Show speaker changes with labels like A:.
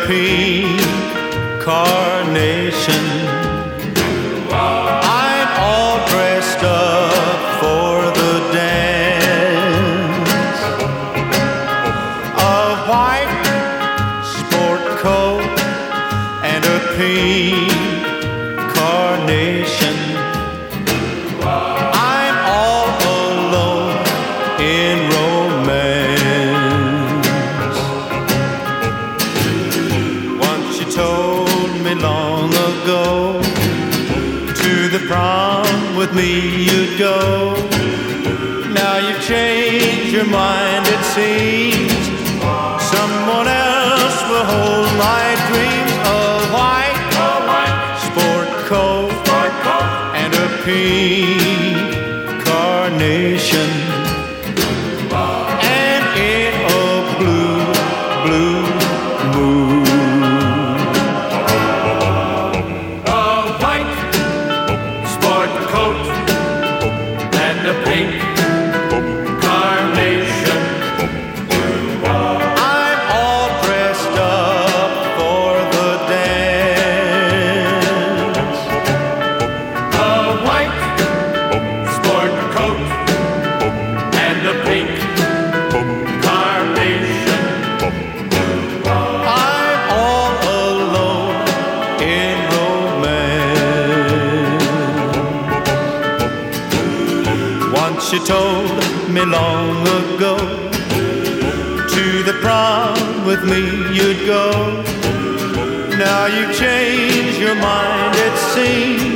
A: pink carnation. I'm all dressed up for the dance. A white sport coat and a pink carnation. I'm all alone in romance. Once you told me long ago, to the prom with me you'd go. Now you've changed your mind, it seems. Someone else will hold my dreams. A white sport coat and a pink carnation, and in a blue moon.
B: A white sport coat and a pink carnation.
A: I'm all dressed up for the dance.
B: A white sport coat and a pink carnation.
A: I'm all alone in romance. Once you told me long ago, to the prom with me you'd go. Now you've changed your mind, it seems.